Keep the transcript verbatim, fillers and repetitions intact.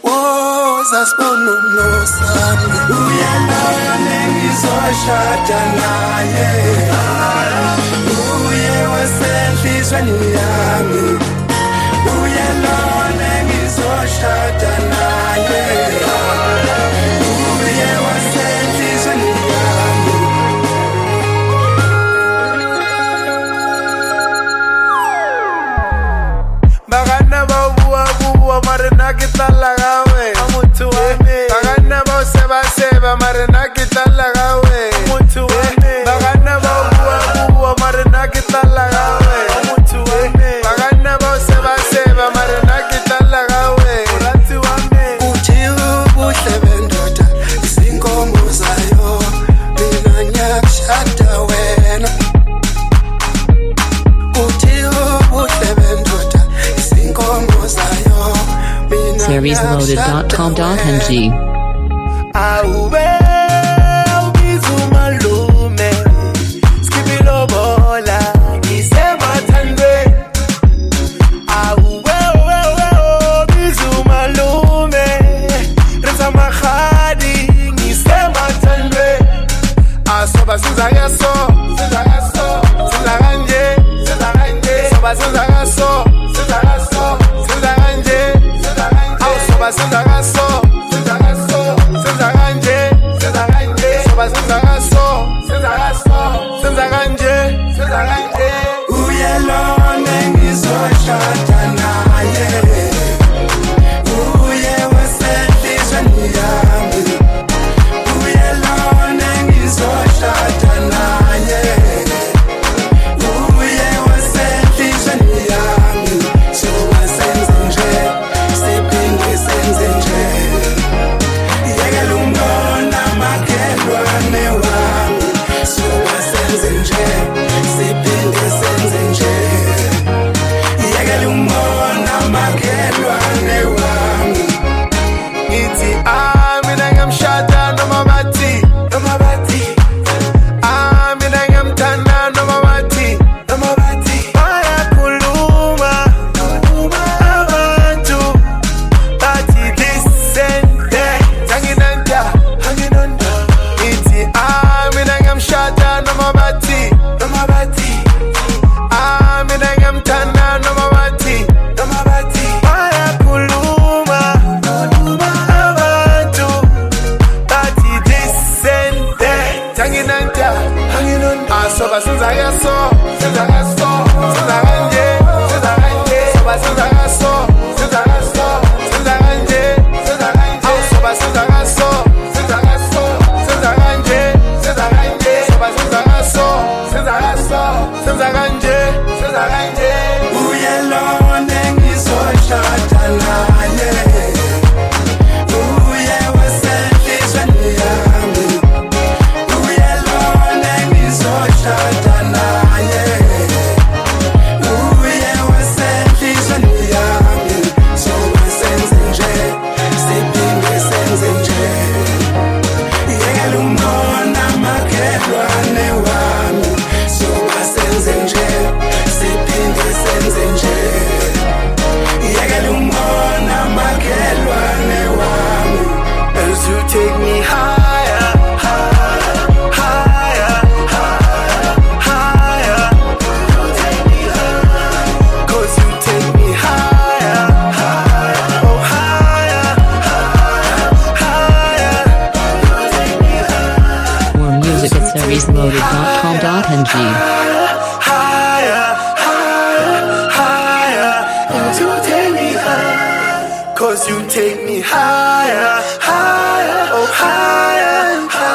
woza sibona unosami uyalone ngizoshada naye uye wasenhlizweni yami uyalone ngizoshada naye uye wasenhlizweni yami bagana babuwa buwa marena kitala gawe amuntu wami bagana boseba seba marena kitala gawe amuntu wami bagana babuwa buwa marena kitala gawe amuntu wami bagana boseba seba marena kitala gawe uranti wami uthi ubuhle bendoda izinkomo zayo mina ngiyakushada wena uthi ubuhle bendoda izinkomo zayo series loaded dot com dot n g Aube ubizumalume skibilo bola ngisemathandwe Aube ubizumalume reza mahadi ngisemathandwe Asoba siza yaso siza yaso siza kanje siza kanje soba siza yaso siza yaso siza kanje siza kanje Asoba siza yaso siza yaso siza kanje siza kanje soba siza yaso siza yaso siza kanje siza kanje uyalone ngizoshada naye uye wasenhlizweni yami uyalone ngizoshada naye uye wasenhlizweni yami soba senze nje siphinde senze nje yekela umbona makhelwane wami soba senze nje siphinde senze nje yekela umbona makhelwane wami ngithi ah mina ngiyamshada noma bathi noma bathi ah mina ngiyamthanda noma bathi noma bathi bayakhuluma abantu bathi listen there tanginanda hanginanda ngithi ah mina ngiyamshada noma bathi noma bathi ah mina ngiyamthanda noma bathi noma bathi bayakhuluma abantu bathi listen there tanginanda hanginanda asoba senza yaso senza yaso senza kanje senza kanje soba senza yaso senza yaso senza kanje senza kanje asoba senza yaso senza yaso senza kanje senza kanje soba senza yaso senza yaso senza kanje senza kanje uyalone ngizoshada naye uye wasenhlizweni yami uyalone ngizoshada naye uye wasenhlizweni yami soba senze nje siphinde senze nje yekela umbona makhelwane wami soba senze nje siphinde senze nje yekela umbona makhelwane wami else you take me higher higher higher higher higher cause you take me higher higher oh higher higher higher More music at series loaded dot com dot n g higher, higher, higher. Cause you take me higher. Cause you take me higher, higher, oh higher, higher.